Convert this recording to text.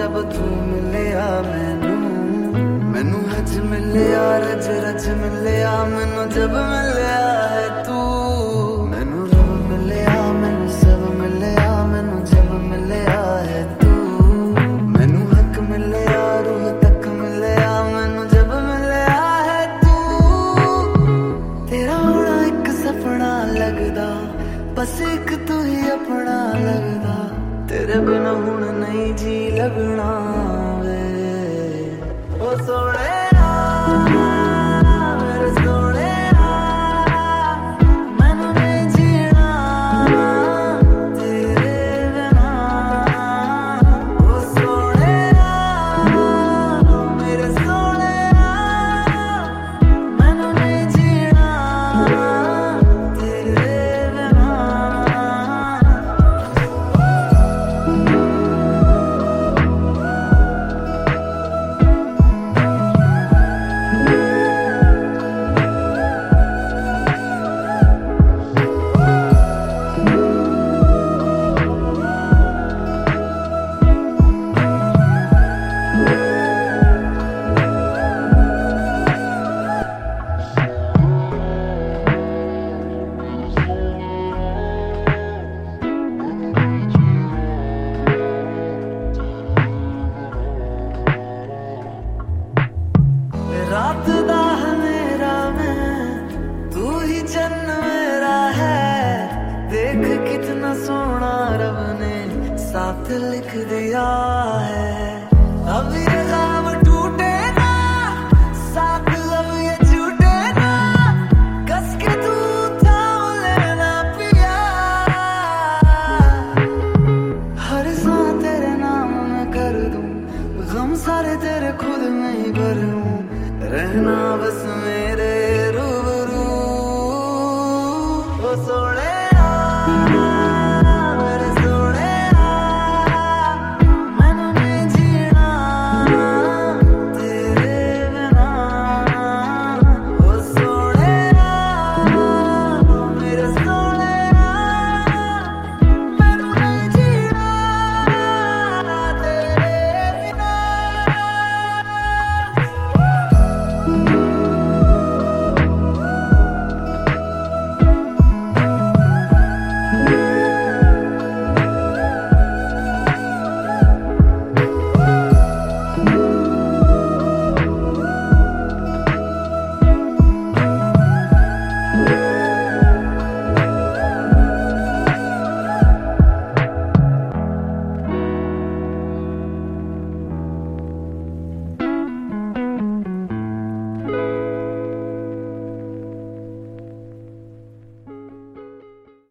जब तू मिलिया मैनू हज मिलिया रज रज मिलिया मैनू जब मिलिया है तू मैनू रब मिलिया मैनू सब मिलिया मैनू जब मिलिया है तू मैनू हक मिलिया रूह तक मिलिया मैनू जब मिलिया है तू तेरा होना एक सपना लगदा बस एक तू ही अपना लगदा तेरे बिना हुण नहीं जी लगना वे ओ सोने रात दा मेरा मैं तू ही जन्म मेरा है देख कितना सोना रब ने साथ लिख दिया है अब ये ख्वाब टूटे ना साथ अब ये छूटे ना कस के तू थाम लेना पिया हर सांस तेरे नाम में कर दूं गम सारे तेरे खुद में ही भर लूं रहना